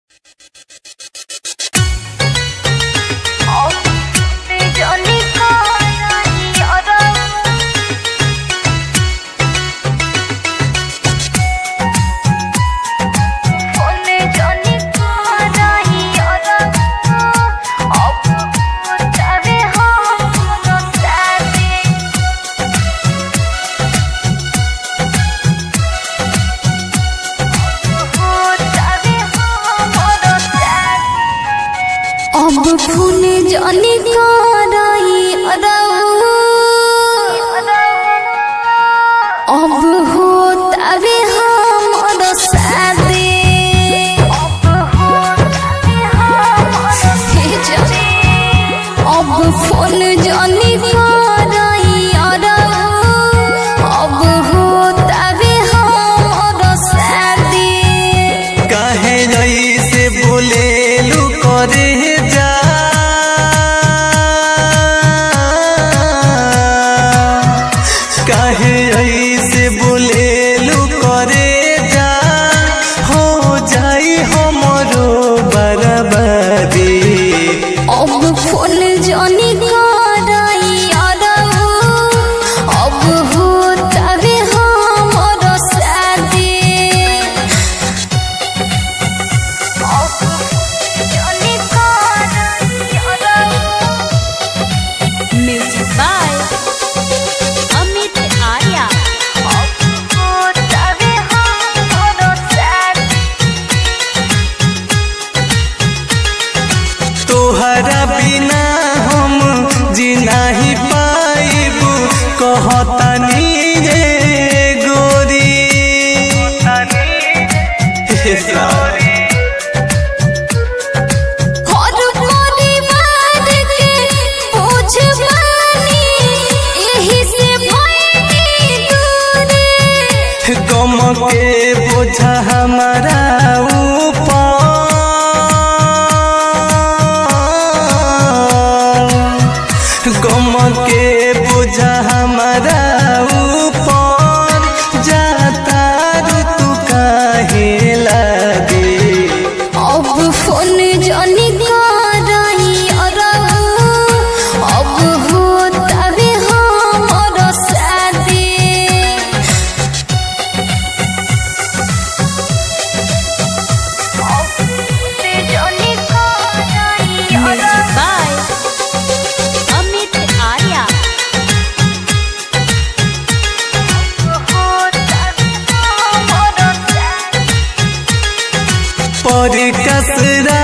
अब फूल जानी कराई अब होता वे हमर शादी अब फूल जानी कराई अब होता वे हमर शादी काहे जैसे बोले लू करे काहे ऐसे बोलेलू करे जा हो जाई हमरो बर्बादी अब फूल जानी कराई अब होता वे हमर शादी Music by Amit Arya. तोहरा बिना हम जी नहीं पाइबू कहतानी रे गोरी गम के बोझा हमारा ऊपर गम के बोझा हमारा ऊपर जाता तू काहे लागे अब फूल जानी कराई अब होता वे हमर शादी Music by Amit Arya. पर कसरा